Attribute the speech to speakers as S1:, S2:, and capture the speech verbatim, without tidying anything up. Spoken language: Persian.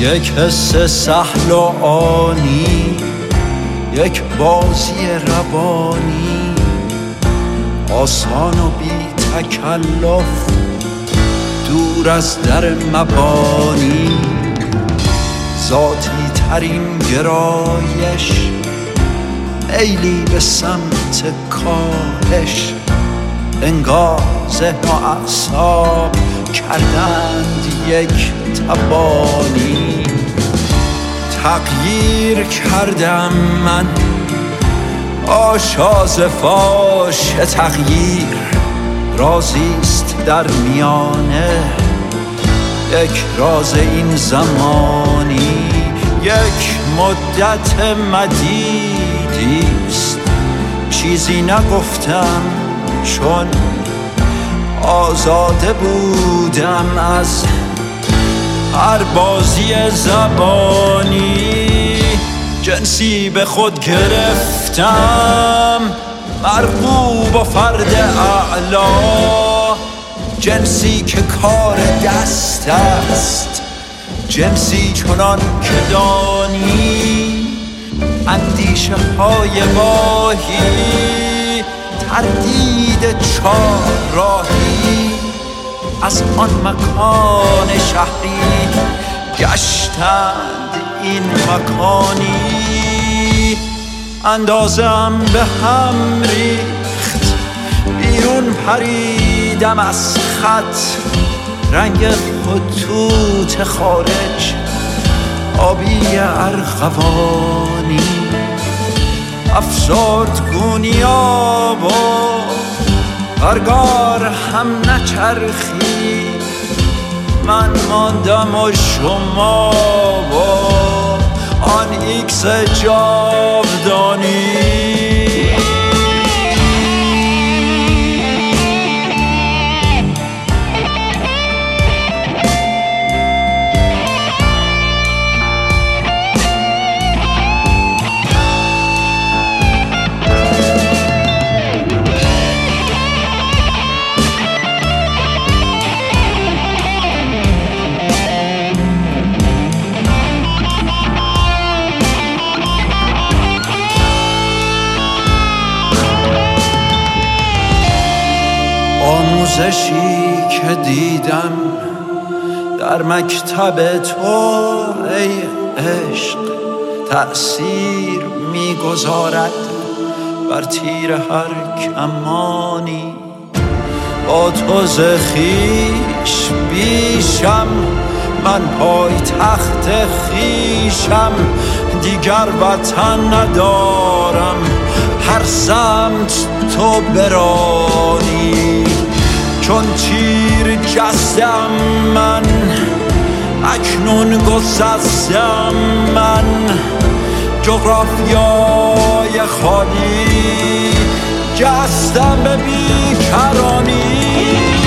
S1: یک حس سهل و آنی، یک بازی روانی، آسان و بی تکلف، دور از در مبانی. ذاتی ترین گرایش، میلی به سمت کاهش، انگار ذهن و اعصاب کردند یک تبانی. تغییر کردم من، آشاز فاش تغییر رازیست در میانه. یک راز این زمانی، یک مدت مدیدیست. چیزی نگفتم چون آزاده بودم از هر بازی زبانی. جنسی به خود گرفتم، مرغوب و فرد اعلا، جنسی که کار دست است، جنسی چنان که دانی. اندیشه های واهی، تردید چار راهی، از آن مکان شهری گشتند این مکانی. اندازم به هم ریخت، بیرون پریدم از خط، رنگ خطوط خارج آبی ارغوانی. افسرد گونیاب و برگار هم نچرخی، من ماندم و شما و آن ایکس جاودانی. آموزشی که دیدم در مکتب تو ای عشق، تأثیر میگذارد بر تیر هر کمانی. با تو ز خویش بیشم، من پای تخت خویشم، دیگر وطن ندارم، هر سمت تو برانی. چون تیر جستم من، اکنون گسستم من، جغرافیای خالی جستم به بیکرانی.